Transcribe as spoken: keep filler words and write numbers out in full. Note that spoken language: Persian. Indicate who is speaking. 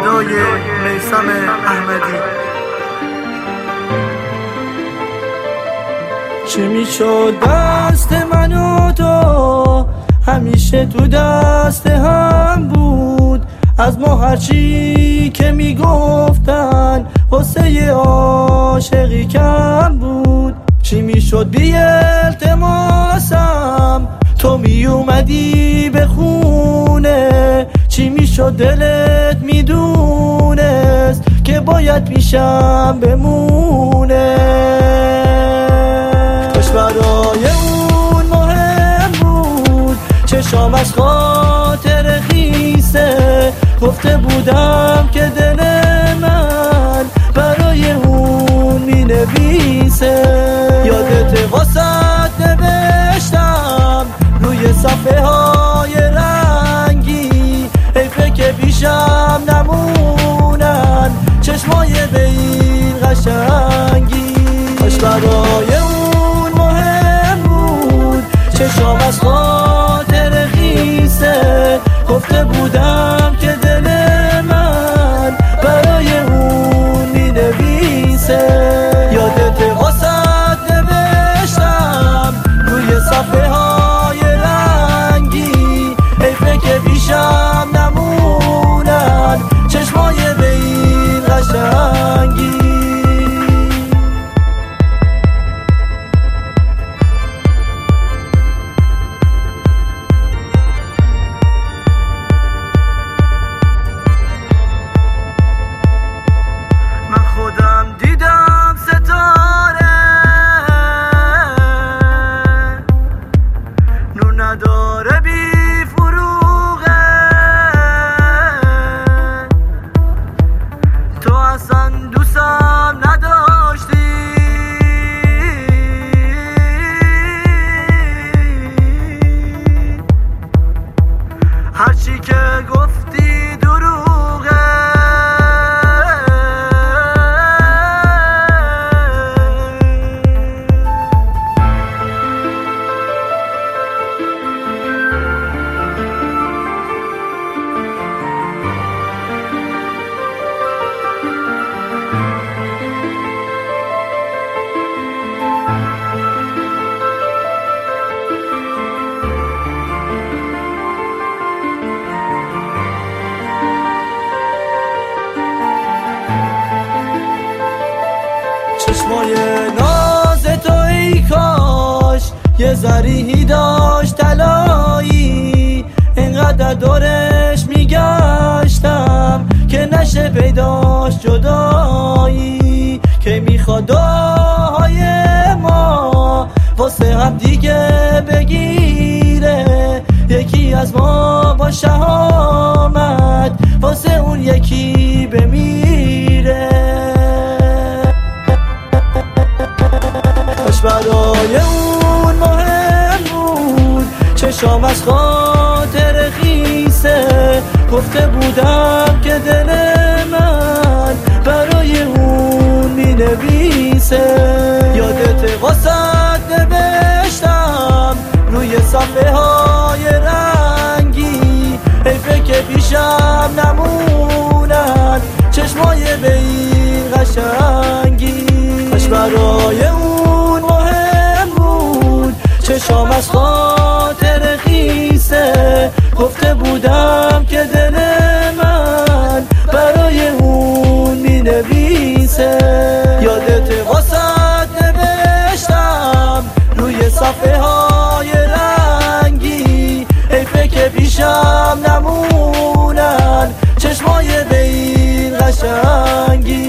Speaker 1: صدای میثم احمدی.
Speaker 2: چه میشد دست من و تو همیشه تو دست هم بود، از ما هرچی که میگفتن واسه عاشقی کم بود. چی میشد بی التماسم تو می اومدی به خونه، چی میشد دلت میدونست که باید پیشم بمونه. کاش برای اون مهم بود چشام از خاطر خیسه، گفته بودم که دل من برای اون می نویسه. یادت واسط نوشتم روی صفحه های رنگی، حیفه که پیشم نمونن چشمای به این قشنگی. کاش برای اون مهم بود چشام از خاطر خیسه، گفته بودم که دل من برای اون می نویسه. یادت واسط نوشتم روی صفحه های رنگی، حیفه که پیشم نمونن چشمای به این قشنگی.
Speaker 1: من خودم دیدم ستاره نور نداره بی فروغه، تو اصلا دوستم نداشتی، هرچی که گفتی دروغه.
Speaker 2: چشمای ناز تو ای کاش یه ذریحی داشت طلایی، اینقدر دورش میگشتم که نشه پیداش جدایی. که میخواد دعاهای ما واسه هم دیگه بگیره، یکی از ما با شهامت واسه اون یکی بمیره. کاش برای اون مهم بود چشام از خاطر خیسه، گفته بودم که دل من برای اون می نویسه. یادت واسط نوشتم روی صفحه های رنگی، حیفه که پیشم نمونن چشمای به این قشنگی. کاش برای اون مهم بود چشام از خاطر خیسه، گفته بودم که دل من برای اون می نویسه. یادت واسط نوشتم روی صفحه های رنگی، حیفه که پیشم نمونن چشمای به این قشنگی.